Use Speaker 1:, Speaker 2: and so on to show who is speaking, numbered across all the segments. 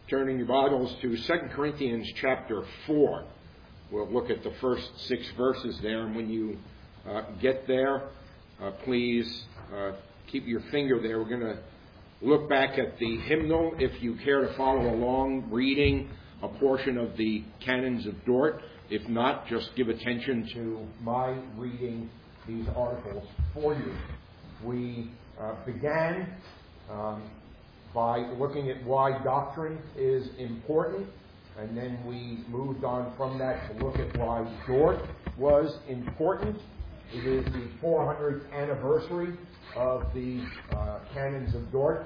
Speaker 1: turning your Bibles to 2 Corinthians chapter 4. We'll look at the first 6 verses there, and when you get there, please keep your finger there. We're going to look back at the hymnal if you care to follow along reading a portion of the Canons of Dort. If not, just give attention to my reading these articles for you. We began by looking at why doctrine is important, and then we moved on from that to look at why Dort was important. It is the 400th anniversary of the Canons of Dort.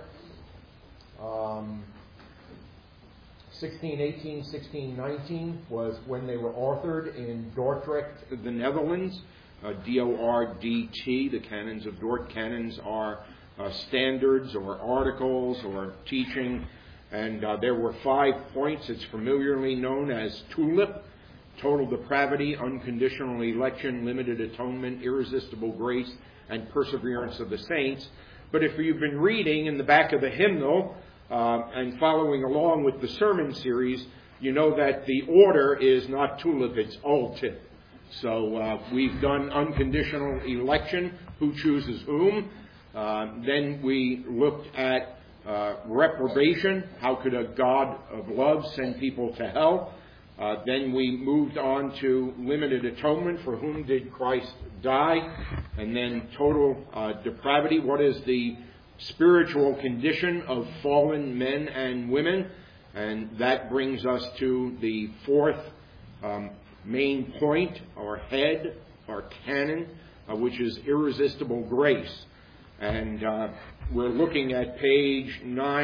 Speaker 1: 1618, 1619 was when they were authored in Dordrecht, the Netherlands. D-O-R-D-T, the Canons of Dort. Canons are standards or articles or teaching, and there were 5 points. It's familiarly known as TULIP: total depravity, unconditional election, limited atonement, irresistible grace, and perseverance of the saints. But if you've been reading in the back of the hymnal and following along with the sermon series, you know that the order is not TULIP, it's ULTIP. So we've done unconditional election, who chooses whom. Then we looked at reprobation, how could a God of love send people to hell? Then we moved on to limited atonement, for whom did Christ die? And then total depravity, what is the spiritual condition of fallen men and women? And that brings us to the 4th main point, or head, or canon, which is irresistible grace. And we're looking at page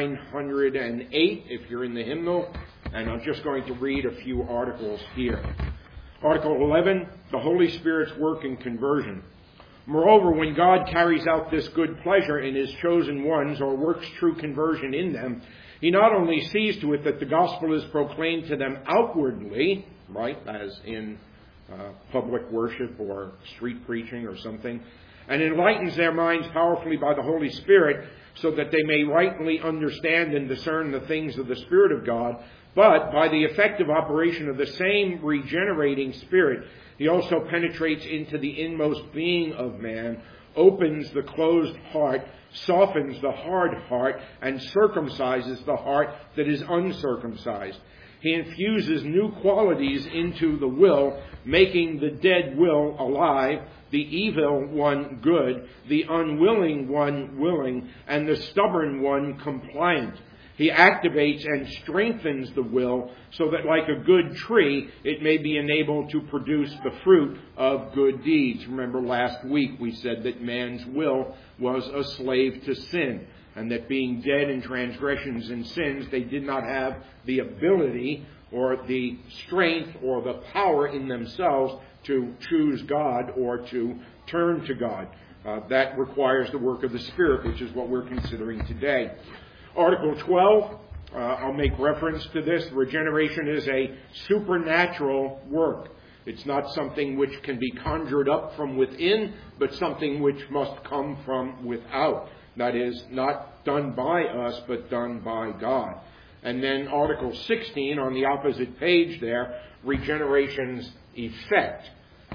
Speaker 1: 908 if you're in the hymnal, and I'm just going to read a few articles here. Article 11, the Holy Spirit's work in conversion. Moreover, when God carries out this good pleasure in His chosen ones, or works true conversion in them, He not only sees to it that the gospel is proclaimed to them outwardly, right, as in public worship or street preaching or something, and enlightens their minds powerfully by the Holy Spirit, so that they may rightly understand and discern the things of the Spirit of God, but by the effective operation of the same regenerating Spirit, He also penetrates into the inmost being of man, opens the closed heart, softens the hard heart, and circumcises the heart that is uncircumcised. He infuses new qualities into the will, making the dead will alive, the evil one good, the unwilling one willing, and the stubborn one compliant. He activates and strengthens the will so that, like a good tree, it may be enabled to produce the fruit of good deeds. Remember last week we said that man's will was a slave to sin, and that being dead in transgressions and sins, they did not have the ability or the strength or the power in themselves to choose God or to turn to God. That requires the work of the Spirit, which is what we're considering today. Article 12, I'll make reference to this. Regeneration is a supernatural work. It's not something which can be conjured up from within, but something which must come from without. That is, not done by us, but done by God. And then Article 16, on the opposite page there, regeneration's effect.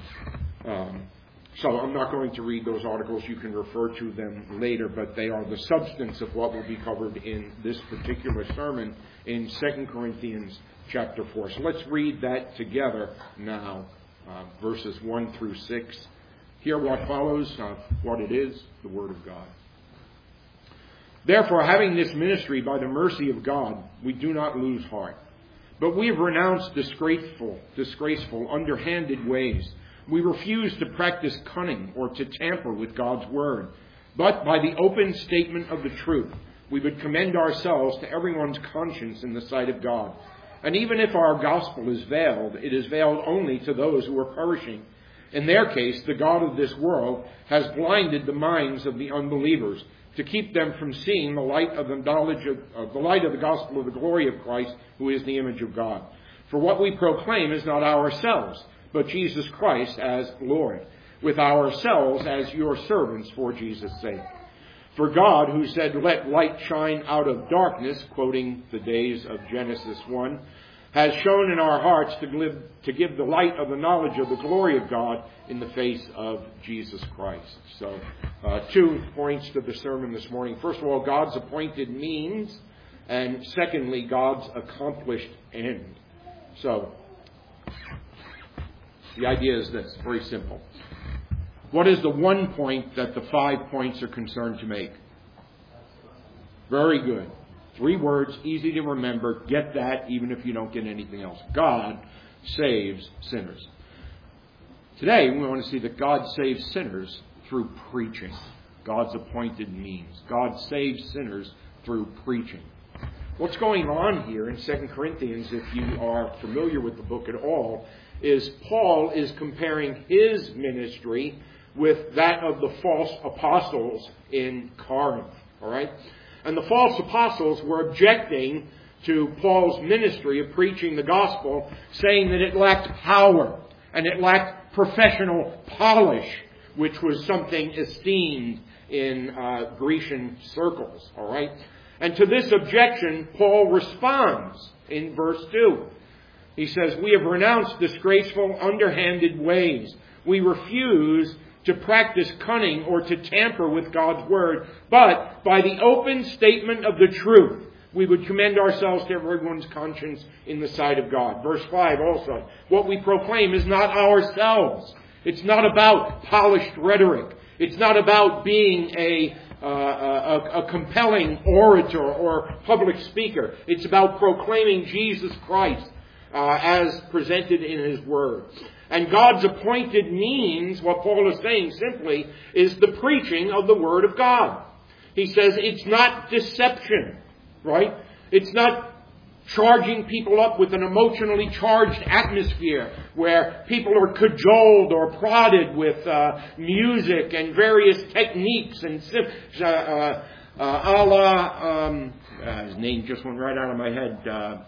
Speaker 1: So I'm not going to read those articles. You can refer to them later, but they are the substance of what will be covered in this particular sermon in 2 Corinthians chapter 4. So let's read that together now, verses 1 through 6. Hear what follows, what it is, the Word of God. Therefore, having this ministry by the mercy of God, we do not lose heart. But we have renounced disgraceful, underhanded ways. We refuse to practice cunning or to tamper with God's word. But by the open statement of the truth, we would commend ourselves to everyone's conscience in the sight of God. And even if our gospel is veiled, it is veiled only to those who are perishing. In their case, the God of this world has blinded the minds of the unbelievers, to keep them from seeing the light of the knowledge of the light of the gospel of the glory of Christ, who is the image of God. For what we proclaim is not ourselves, but Jesus Christ as Lord, with ourselves as your servants for Jesus' sake. For God, who said, "Let light shine out of darkness," quoting the days of Genesis 1, has shown in our hearts to give the light of the knowledge of the glory of God in the face of Jesus Christ. So, 2 points to the sermon this morning. First of all, God's appointed means, and secondly, God's accomplished end. So, the idea is this, very simple. What is the one point that the 5 points are concerned to make? Very good. 3 words, easy to remember. Get that even if you don't get anything else. God saves sinners. Today, we want to see that God saves sinners through preaching. God's appointed means. God saves sinners through preaching. What's going on here in 2 Corinthians, if you are familiar with the book at all, is Paul is comparing his ministry with that of the false apostles in Corinth. All right? And the false apostles were objecting to Paul's ministry of preaching the gospel, saying that it lacked power and it lacked professional polish, which was something esteemed in Grecian circles. All right? And to this objection, Paul responds in verse 2. He says, "We have renounced disgraceful, underhanded ways. We refuse to practice cunning or to tamper with God's word, but by the open statement of the truth, we would commend ourselves to everyone's conscience in the sight of God." Verse 5 also, "What we proclaim is not ourselves." It's not about polished rhetoric. It's not about being a compelling orator or public speaker. It's about proclaiming Jesus Christ as presented in His Word. And God's appointed means, what Paul is saying simply, is the preaching of the Word of God. He says it's not deception, right? It's not charging people up with an emotionally charged atmosphere where people are cajoled or prodded with music and various techniques and his name just went right out of my head.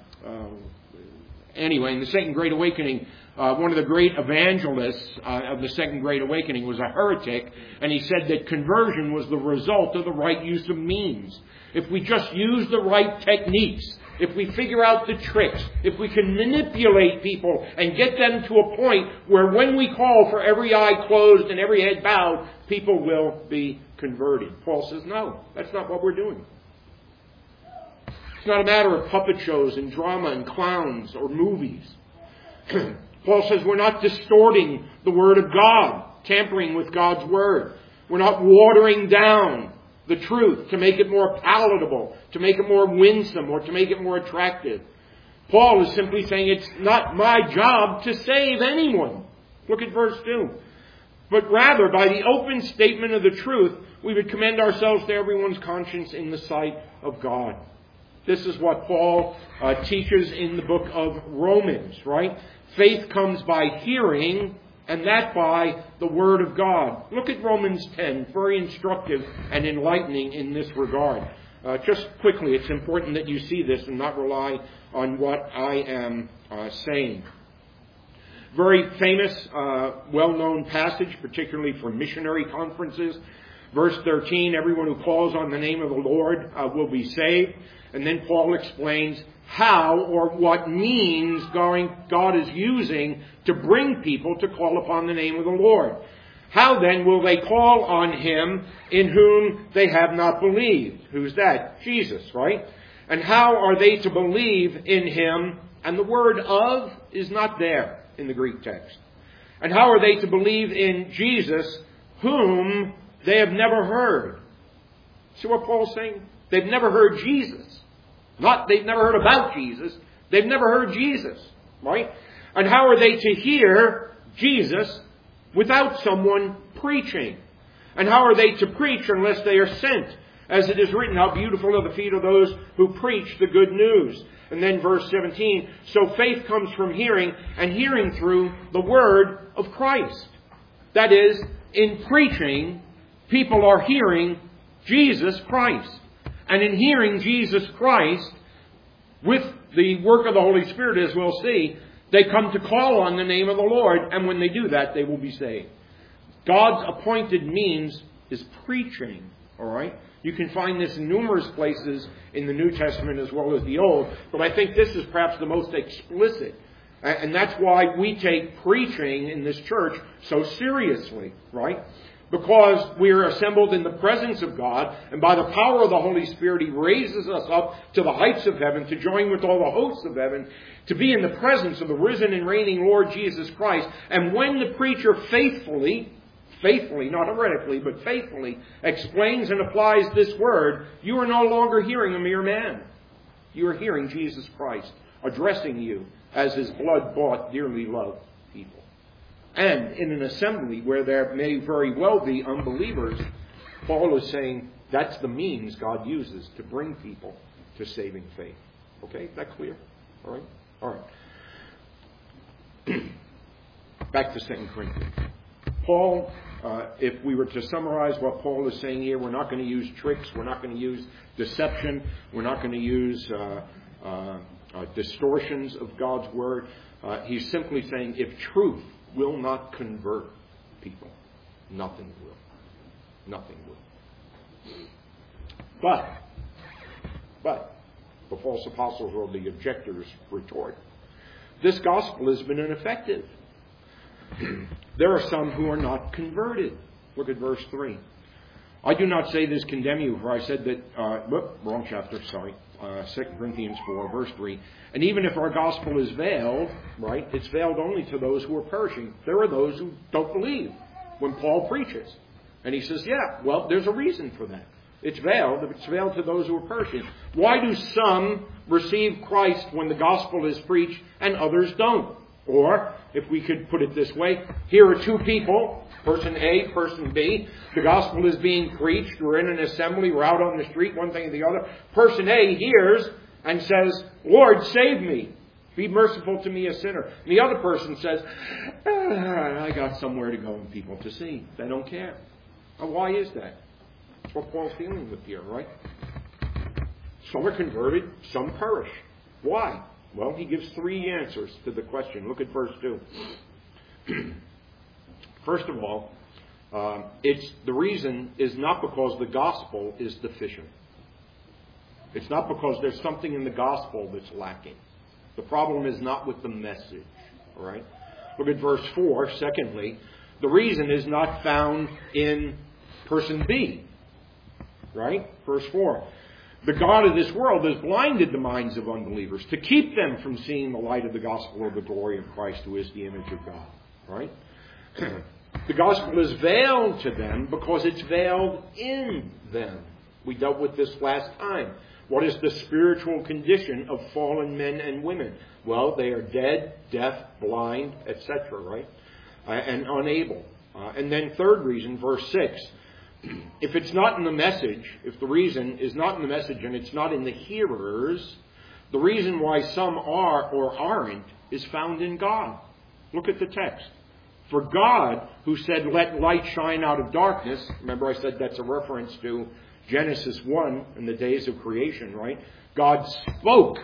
Speaker 1: Anyway, in the Second Great Awakening, one of the great evangelists of the Second Great Awakening was a heretic, and he said that conversion was the result of the right use of means. If we just use the right techniques, if we figure out the tricks, if we can manipulate people and get them to a point where when we call for every eye closed and every head bowed, people will be converted. Paul says, no, that's not what we're doing. It's not a matter of puppet shows and drama and clowns or movies. Paul says we're not distorting the Word of God, tampering with God's Word. We're not watering down the truth to make it more palatable, to make it more winsome, or to make it more attractive. Paul is simply saying it's not my job to save anyone. Look at verse 2. But rather, by the open statement of the truth, we would commend ourselves to everyone's conscience in the sight of God. This is what Paul teaches in the book of Romans, right? Faith comes by hearing, and that by the Word of God. Look at Romans 10, very instructive and enlightening in this regard. Just quickly, it's important that you see this and not rely on what I am saying. Very famous, well-known passage, particularly for missionary conferences. Verse 13, everyone who calls on the name of the Lord will be saved. And then Paul explains how or what means God is using to bring people to call upon the name of the Lord. How then will they call on Him in whom they have not believed? Who's that? Jesus, right? And how are they to believe in Him? And the word "of" is not there in the Greek text. And how are they to believe in Jesus whom they have never heard? See what Paul's saying? They've never heard Jesus. Not they've never heard about Jesus. They've never heard Jesus, right? And how are they to hear Jesus without someone preaching? And how are they to preach unless they are sent? As it is written, how beautiful are the feet of those who preach the good news. And then verse 17, so faith comes from hearing, and hearing through the word of Christ. That is, in preaching, people are hearing Jesus Christ. And in hearing Jesus Christ, with the work of the Holy Spirit, as we'll see, they come to call on the name of the Lord, and when they do that, they will be saved. God's appointed means is preaching. All right? You can find this in numerous places in the New Testament as well as the Old, but I think this is perhaps the most explicit. And that's why we take preaching in this church so seriously, right? Because we are assembled in the presence of God, and by the power of the Holy Spirit, He raises us up to the heights of heaven, to join with all the hosts of heaven, to be in the presence of the risen and reigning Lord Jesus Christ. And when the preacher faithfully, not heretically, but faithfully, explains and applies this word, you are no longer hearing a mere man. You are hearing Jesus Christ addressing you as His blood-bought, dearly loved people. And in an assembly where there may very well be unbelievers, Paul is saying that's the means God uses to bring people to saving faith. Okay, is that clear? All right? All right. Back to 2 Corinthians. Paul, if we were to summarize what Paul is saying here, we're not going to use tricks, we're not going to use deception, we're not going to use distortions of God's Word. He's simply saying if truth will not convert people, nothing will. Nothing will. But, the false apostles or the objectors retort, this gospel has been ineffective. There are some who are not converted. Look at verse 3. I do not say this condemn you, for I said that, wrong chapter, sorry. 2 Corinthians 4, verse 3. And even if our gospel is veiled, right, it's veiled only to those who are perishing. There are those who don't believe when Paul preaches. And he says, yeah, well, there's a reason for that. It's veiled. It's veiled to those who are perishing. Why do some receive Christ when the gospel is preached and others don't? Or, if we could put it this way, here are two people, person A, person B. The gospel is being preached. We're in an assembly. We're out on the street, one thing or the other. Person A hears and says, Lord, save me. Be merciful to me, a sinner. And the other person says, I got somewhere to go and people to see. They don't care. Now, why is that? That's what Paul's dealing with here, right? Some are converted, some perish. Why? Well, he gives three answers to the question. Look at verse 2. First of all, the reason is not because the gospel is deficient. It's not because there's something in the gospel that's lacking. The problem is not with the message. All right? Look at verse 4. Secondly, the reason is not found in person B. Right? Verse 4. The God of this world has blinded the minds of unbelievers to keep them from seeing the light of the gospel of the glory of Christ, who is the image of God. Right? The gospel is veiled to them because it's veiled in them. We dealt with this last time. What is the spiritual condition of fallen men and women? Well, they are dead, deaf, blind, etc., right? And unable. And then third reason, verse 6. If it's not in the message, if the reason is not in the message and it's not in the hearers, the reason why some are or aren't is found in God. Look at the text. For God, who said, let light shine out of darkness, remember I said that's a reference to Genesis 1 in the days of creation, right? God spoke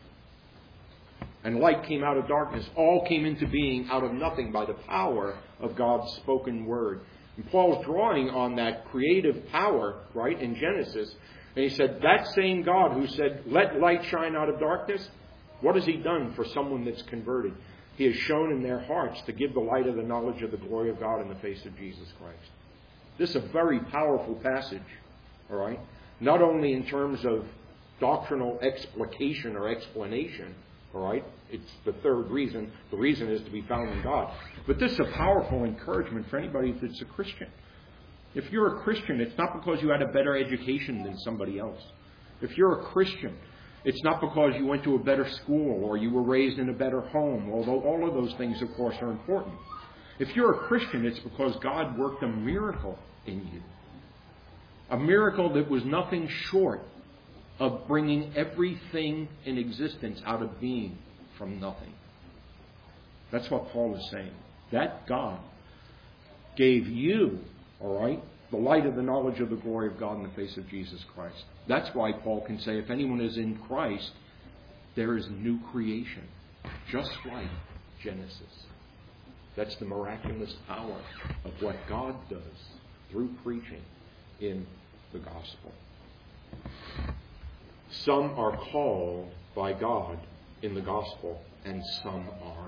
Speaker 1: and light came out of darkness. All came into being out of nothing by the power of God's spoken word. And Paul's drawing on that creative power, right, in Genesis. And he said, that same God who said, let light shine out of darkness, what has He done for someone that's converted? He has shown in their hearts to give the light of the knowledge of the glory of God in the face of Jesus Christ. This is a very powerful passage, all right? Not only in terms of doctrinal explication or explanation, all right? It's the third reason. The reason is to be found in God. But this is a powerful encouragement for anybody that's a Christian. If you're a Christian, it's not because you had a better education than somebody else. If you're a Christian, it's not because you went to a better school or you were raised in a better home, although all of those things, of course, are important. If you're a Christian, it's because God worked a miracle in you. A miracle that was nothing short of bringing everything in existence out of being from nothing. That's what Paul is saying. That God gave you, all right, the light of the knowledge of the glory of God in the face of Jesus Christ. That's why Paul can say, if anyone is in Christ, there is new creation, just like Genesis. That's the miraculous power of what God does through preaching in the gospel. Some are called by God in the gospel, and some aren't.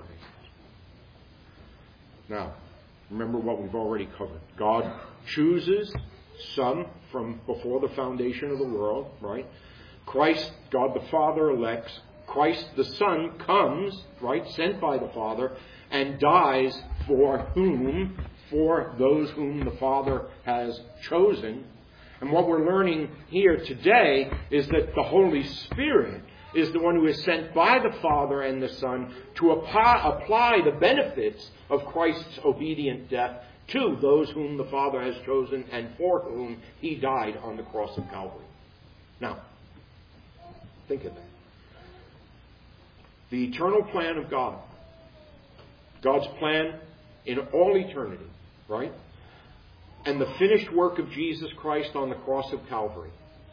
Speaker 1: Now, remember what we've already covered. God chooses some from before the foundation of the world, right? Christ, God the Father elects. Christ the Son comes, right, sent by the Father, and dies for whom? For those whom the Father has chosen. And what we're learning here today is that the Holy Spirit is the one who is sent by the Father and the Son to apply the benefits of Christ's obedient death to those whom the Father has chosen and for whom He died on the cross of Calvary. Now, think of that. The eternal plan of God. God's plan in all eternity, right? And the finished work of Jesus Christ on the cross of Calvary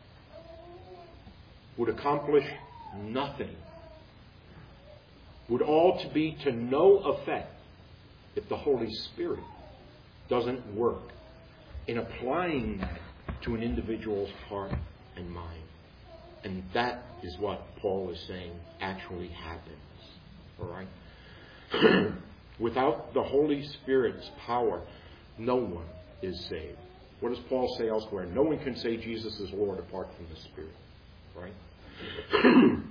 Speaker 1: would accomplish nothing. Would all to be to no effect if the Holy Spirit doesn't work in applying that to an individual's heart and mind. And that is what Paul is saying actually happens. All right? Without the Holy Spirit's power, no one is saved. What does Paul say elsewhere? No one can say Jesus is Lord apart from the Spirit. Right?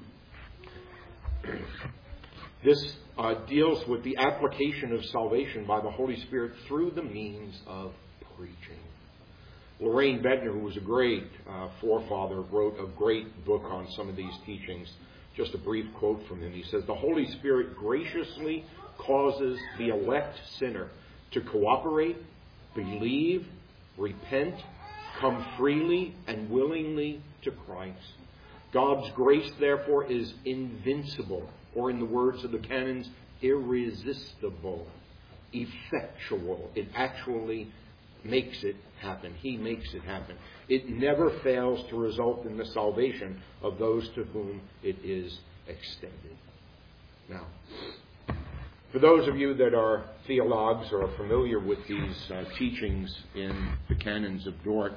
Speaker 1: This deals with the application of salvation by the Holy Spirit through the means of preaching. Lorraine Bedner, who was a great forefather, wrote a great book on some of these teachings. Just a brief quote from him. He says, "The Holy Spirit graciously causes the elect sinner to cooperate, believe, repent, come freely and willingly to Christ. God's grace, therefore, is invincible, or in the words of the canons, irresistible, effectual. It actually makes it happen. He makes it happen. It never fails to result in the salvation of those to whom it is extended." Now, for those of you that are theologues or are familiar with these teachings in the canons of Dort,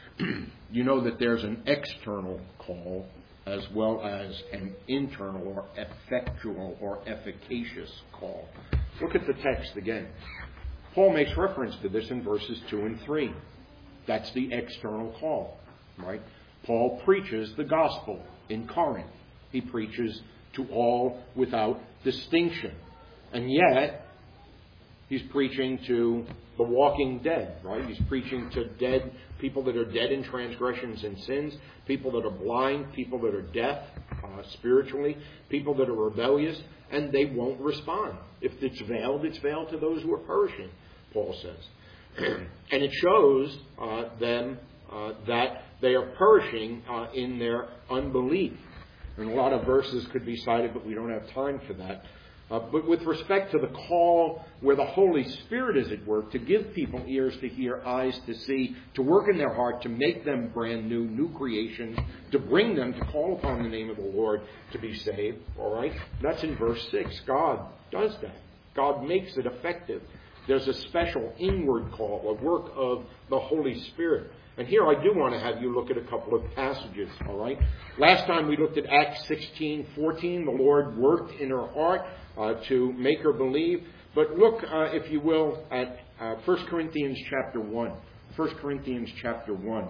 Speaker 1: you know that there's an external call as well as an internal or effectual or efficacious call. Look at the text again. Paul makes reference to this in verses 2 and 3. That's the external call, right? Paul preaches the gospel in Corinth. He preaches to all without distinction. And yet, he's preaching to the walking dead, right? He's preaching to dead people that are dead in transgressions and sins, people that are blind, people that are deaf spiritually, people that are rebellious, and they won't respond. If it's veiled to those who are perishing, Paul says. And it shows them that they are perishing in their unbelief. And a lot of verses could be cited, but we don't have time for that. But with respect to the call where the Holy Spirit is at work to give people ears to hear, eyes to see, to work in their heart, to make them brand new, new creations, to bring them to call upon the name of the Lord to be saved, all right? That's in verse 6. God does that. God makes it effective. There's a special inward call, a work of the Holy Spirit. And here I do want to have you look at a couple of passages, all right? Last time we looked at Acts 16:14. The Lord worked in her heart to make her believe. But look, if you will, at 1 Corinthians chapter 1. 1 Corinthians chapter 1.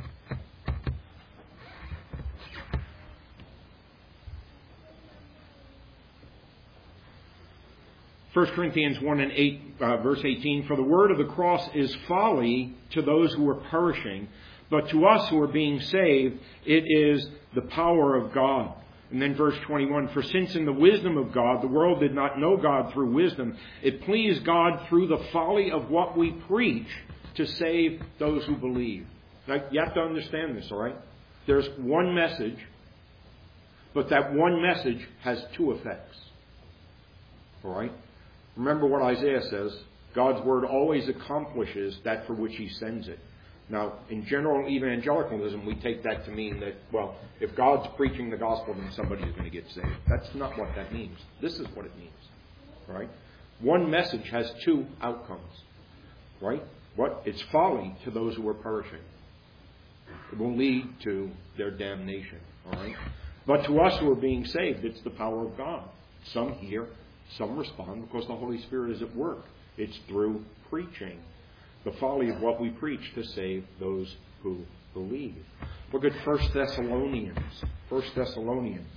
Speaker 1: 1 Corinthians 1 and 8, verse 18, "For the word of the cross is folly to those who are perishing, but to us who are being saved, it is the power of God." And then verse 21, "For since in the wisdom of God, the world did not know God through wisdom, it pleased God through the folly of what we preach to save those who believe." Now, you have to understand this, all right? There's one message, but that one message has two effects. All right? Remember what Isaiah says. God's word always accomplishes that for which he sends it. Now, in general evangelicalism, we take that to mean that, well, if God's preaching the gospel, then somebody is going to get saved. That's not what that means. This is what it means. Right? One message has two outcomes. Right? What? It's folly to those who are perishing. It will lead to their damnation. All right? But to us who are being saved, it's the power of God. Some hear, some respond because the Holy Spirit is at work. It's through preaching. The folly of what we preach to save those who believe. Look at 1 Thessalonians. 1 Thessalonians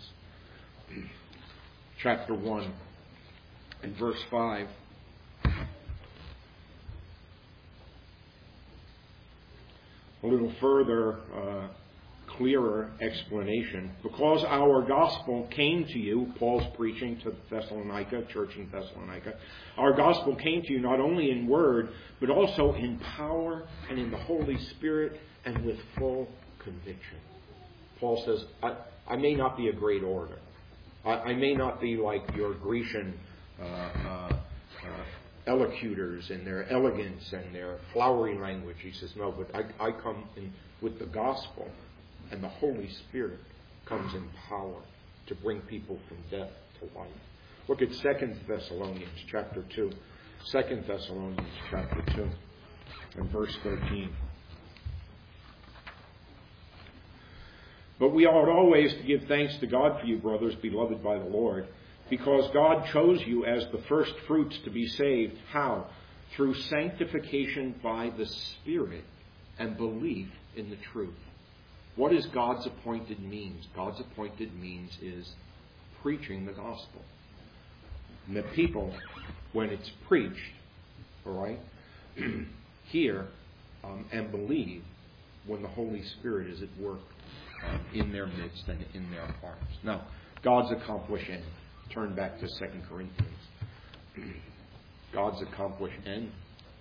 Speaker 1: chapter 1 and verse 5. A little further, clearer explanation. Because our gospel came to you, Paul's preaching to Thessalonica, church in Thessalonica, our gospel came to you not only in word, but also in power and in the Holy Spirit and with full conviction. Paul says, I may not be a great orator. I may not be like your Grecian elocutors and their elegance and their flowery language. He says, no, but I come in with the gospel, and the Holy Spirit comes in power to bring people from death to life. Look at 2 Thessalonians chapter 2. 2 Thessalonians chapter 2 and verse 13. But we ought always to give thanks to God for you, brothers, beloved by the Lord, because God chose you as the first fruits to be saved. How? Through sanctification by the Spirit and belief in the truth. What is God's appointed means? God's appointed means is preaching the gospel. And the people, when it's preached, all right, hear and believe when the Holy Spirit is at work in their midst and in their hearts. Now, God's accomplished end. Turn back to 2 Corinthians. God's accomplished end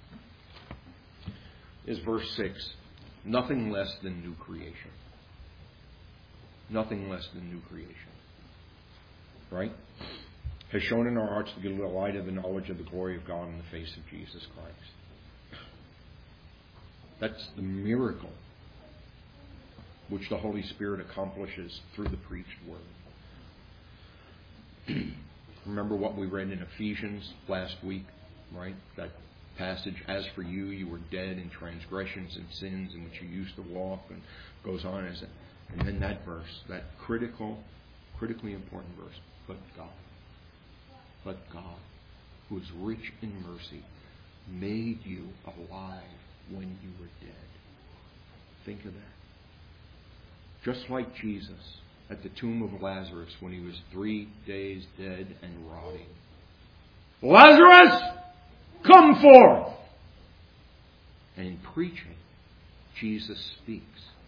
Speaker 1: is verse 6. Nothing less than new creation. Nothing less than new creation. Right? Has shown in our hearts to give the light of the knowledge of the glory of God in the face of Jesus Christ. That's the miracle which the Holy Spirit accomplishes through the preached word. Remember what we read in Ephesians last week, right? That passage, as for you, you were dead in transgressions and sins in which you used to walk, and goes on as it. And then that verse, that critically important verse, but God, who is rich in mercy, made you alive when you were dead. Think of that. Just like Jesus at the tomb of Lazarus when he was 3 days dead and rotting. Lazarus, come forth! And in preaching, Jesus speaks.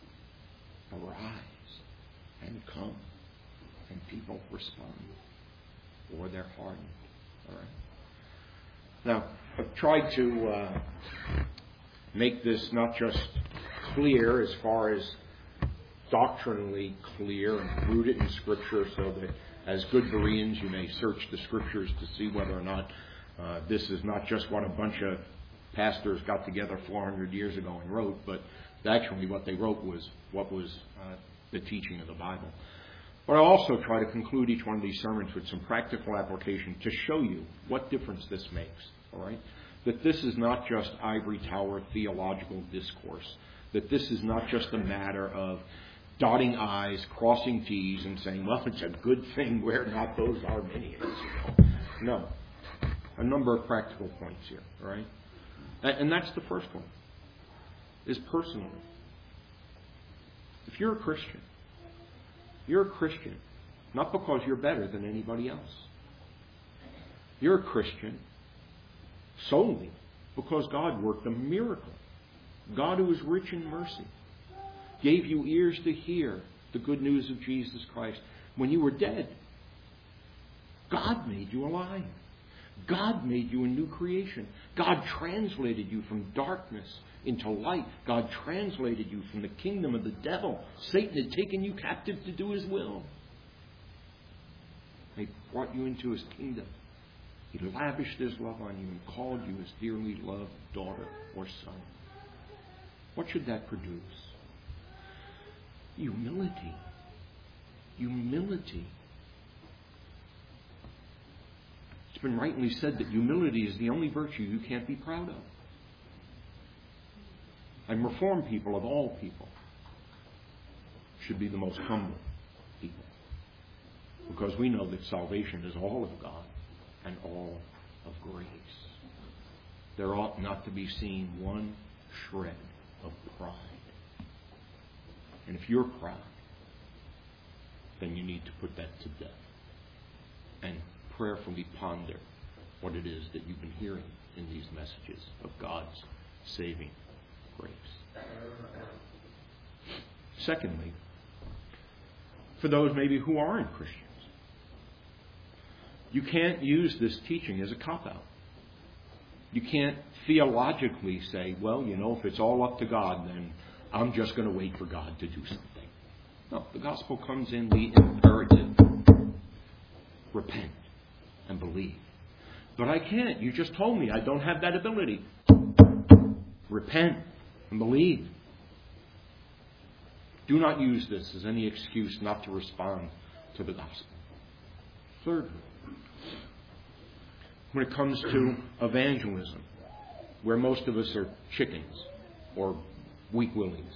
Speaker 1: Arise and come. And people respond. Or they're hardened. All right. Now, I've tried to make this not just clear as far as doctrinally clear and rooted in Scripture, so that as good Bereans you may search the Scriptures to see whether or not this is not just what a bunch of pastors got together 400 years ago and wrote, but actually what they wrote was what was the teaching of the Bible. But I also try to conclude each one of these sermons with some practical application to show you what difference this makes. All right? That this is not just ivory tower theological discourse. That this is not just a matter of dotting I's, crossing T's, and saying, well, it's a good thing we're not those Arminians. No. A number of practical points here. All right? And that's the first one. Is personally. If you're a Christian not because you're better than anybody else. You're a Christian solely because God worked a miracle. God, who is rich in mercy, gave you ears to hear the good news of Jesus Christ. When you were dead, God made you alive. God made you a new creation. God translated you from darkness into light. God translated you from the kingdom of the devil. Satan had taken you captive to do his will. He brought you into his kingdom. He lavished his love on you and called you his dearly loved daughter or son. What should that produce? Humility. Humility. It's been rightly said that humility is the only virtue you can't be proud of. And Reformed people, of all people, should be the most humble people. Because we know that salvation is all of God and all of grace. There ought not to be seen one shred of pride. And if you're proud, then you need to put that to death and prayerfully ponder what it is that you've been hearing in these messages of God's saving grace. Secondly, for those maybe who aren't Christians, you can't use this teaching as a cop-out. You can't theologically say, well, if it's all up to God, then I'm just going to wait for God to do something. No, the gospel comes in the imperative. Repent and believe. But I can't. You just told me I don't have that ability. Repent and believe. Do not use this as any excuse not to respond to the gospel. Thirdly, when it comes to evangelism, where most of us are chickens or weak-willies,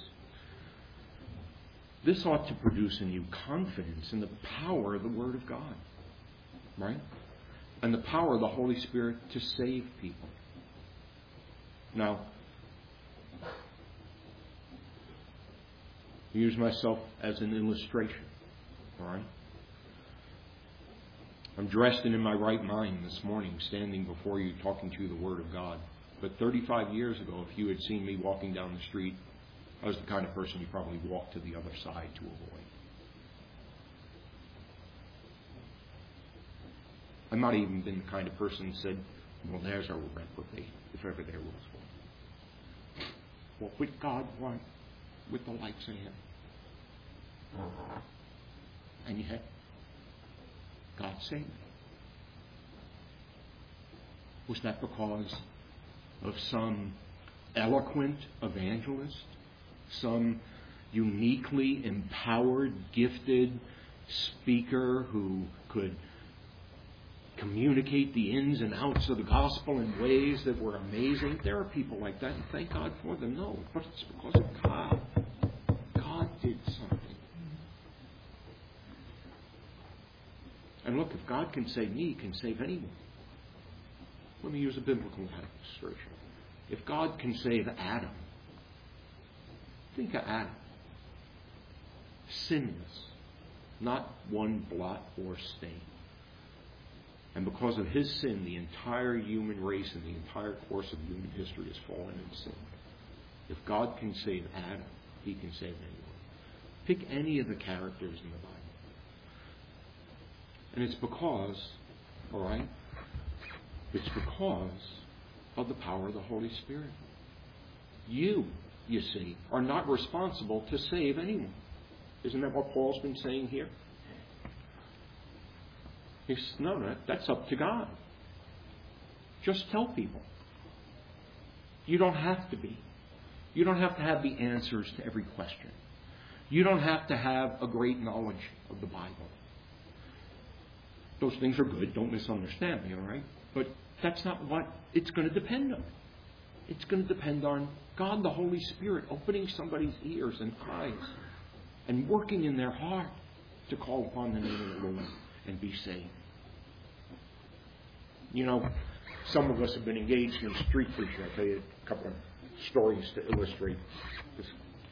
Speaker 1: this ought to produce in you confidence in the power of the Word of God, right? And the power of the Holy Spirit to save people. Now, I use myself as an illustration, all right? I'm dressed and in my right mind this morning, standing before you, talking to you the Word of God. But 35 years ago, if you had seen me walking down the street, I was the kind of person you probably walked to the other side to avoid. I might have even been the kind of person who said, well, there's a reprobate, if ever there was one. What would God want with the likes of him? And yet, God saved me. Was that because of some eloquent evangelist? Some uniquely empowered, gifted speaker who could communicate the ins and outs of the gospel in ways that were amazing? There are people like that, and thank God for them. No, but it's because of God. God did something. And look, if God can save me, He can save anyone. Let me use a biblical illustration. If God can save Adam, think of Adam. Sinless. Not one blot or stain. And because of his sin, the entire human race and the entire course of human history has fallen in sin. If God can save Adam, He can save anyone. Pick any of the characters in the Bible. And it's because, all right, it's because of the power of the Holy Spirit. You see, are not responsible to save anyone. Isn't that what Paul's been saying here? He says, no, that's up to God. Just tell people. You don't have to be. You don't have to have the answers to every question. You don't have to have a great knowledge of the Bible. Those things are good. Don't misunderstand me, all right? But that's not what it's going to depend on. It's going to depend on God, the Holy Spirit, opening somebody's ears and eyes and working in their heart to call upon the name of the Lord and be saved. You know, some of us have been engaged in street preaching. I'll tell you a couple of stories to illustrate this.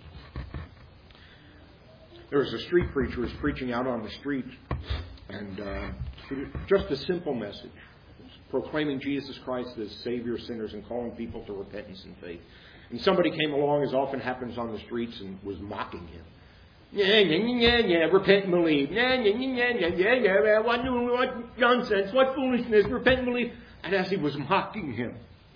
Speaker 1: There was a street preacher who was preaching out on the street, and just a simple message, proclaiming Jesus Christ as Savior of sinners and calling people to repentance and faith. And somebody came along, as often happens on the streets, and was mocking him. Repent and believe. What nonsense, what foolishness, repent and believe. And as he was mocking him,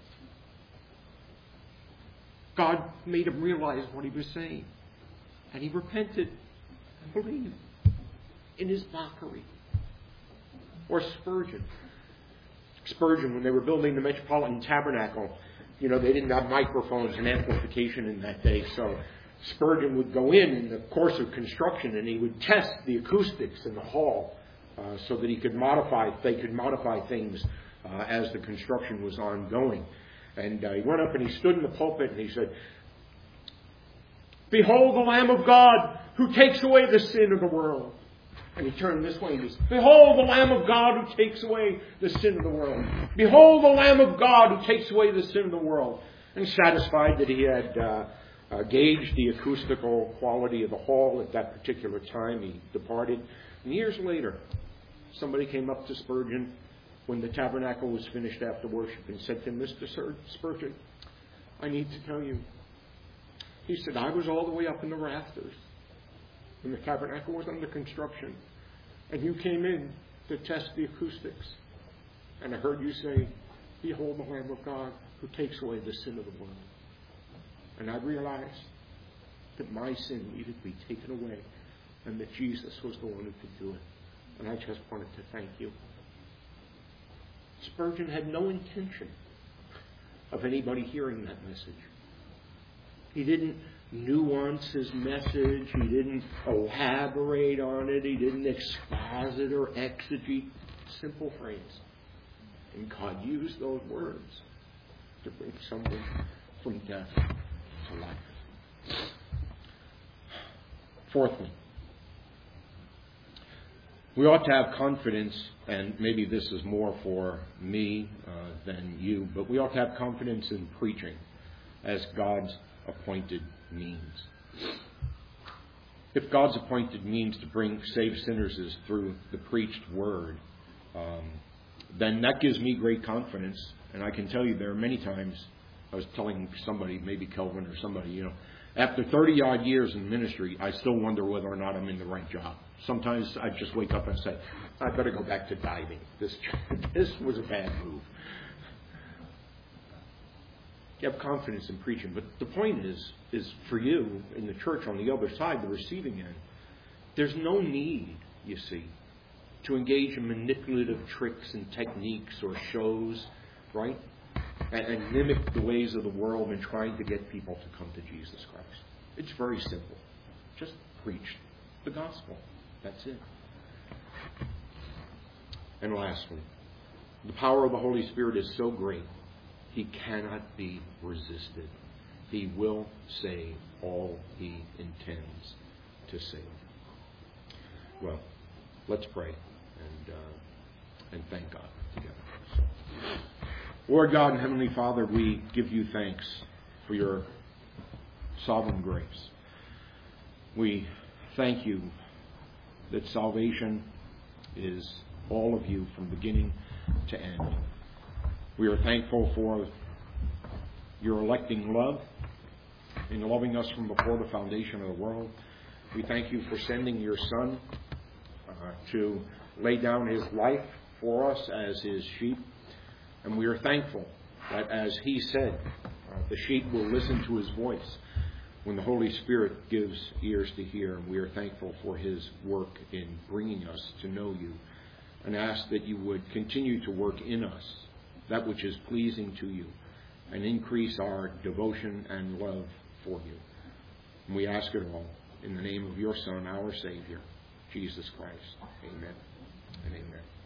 Speaker 1: God made him realize what he was saying. And he repented and believed in his mockery. Or Spurgeon, when they were building the Metropolitan Tabernacle, you know, they didn't have microphones and amplification in that day, so Spurgeon would go in the course of construction and he would test the acoustics in the hall so that they could modify things as the construction was ongoing. And he went up and he stood in the pulpit and he said, "Behold the Lamb of God who takes away the sin of the world. And he turned this way and he says, behold the Lamb of God who takes away the sin of the world. Behold the Lamb of God who takes away the sin of the world. And satisfied that he had gauged the acoustical quality of the hall at that particular time, he departed. And years later, somebody came up to Spurgeon when the tabernacle was finished after worship and said to him, Mr. Spurgeon, I need to tell you. He said, I was all the way up in the rafters when the tabernacle was under construction. And you came in to test the acoustics. And I heard you say, behold the Lamb of God who takes away the sin of the world. And I realized that my sin needed to be taken away and that Jesus was the one who could do it. And I just wanted to thank you. Spurgeon had no intention of anybody hearing that message. He didn't nuance his message. He didn't elaborate on it. He didn't exposit or exegete. Simple phrase. And God used those words to bring someone from death to life. Fourthly, we ought to have confidence, and maybe this is more for me than you, but we ought to have confidence in preaching as God's appointed means. If God's appointed means to bring saved sinners is through the preached word, then that gives me great confidence. And I can tell you there are many times, I was telling somebody, maybe Kelvin or somebody, after 30-odd years in ministry, I still wonder whether or not I'm in the right job. Sometimes I just wake up and say, I better go back to diving. This was a bad move. You have confidence in preaching. But the point is for you in the church on the other side, the receiving end, there's no need, you see, to engage in manipulative tricks and techniques or shows, right? And mimic the ways of the world in trying to get people to come to Jesus Christ. It's very simple. Just preach the gospel. That's it. And lastly, the power of the Holy Spirit is so great, He cannot be resisted. He will save all He intends to save. Well, let's pray and thank God together. Lord God and Heavenly Father, we give you thanks for your sovereign grace. We thank you that salvation is all of you from beginning to end. We are thankful for your electing love in loving us from before the foundation of the world. We thank you for sending your Son to lay down his life for us as his sheep. And we are thankful that, as he said, the sheep will listen to his voice when the Holy Spirit gives ears to hear. And we are thankful for his work in bringing us to know you, and ask that you would continue to work in us that which is pleasing to you and increase our devotion and love for you. And we ask it all in the name of your Son, our Savior, Jesus Christ. Amen and amen.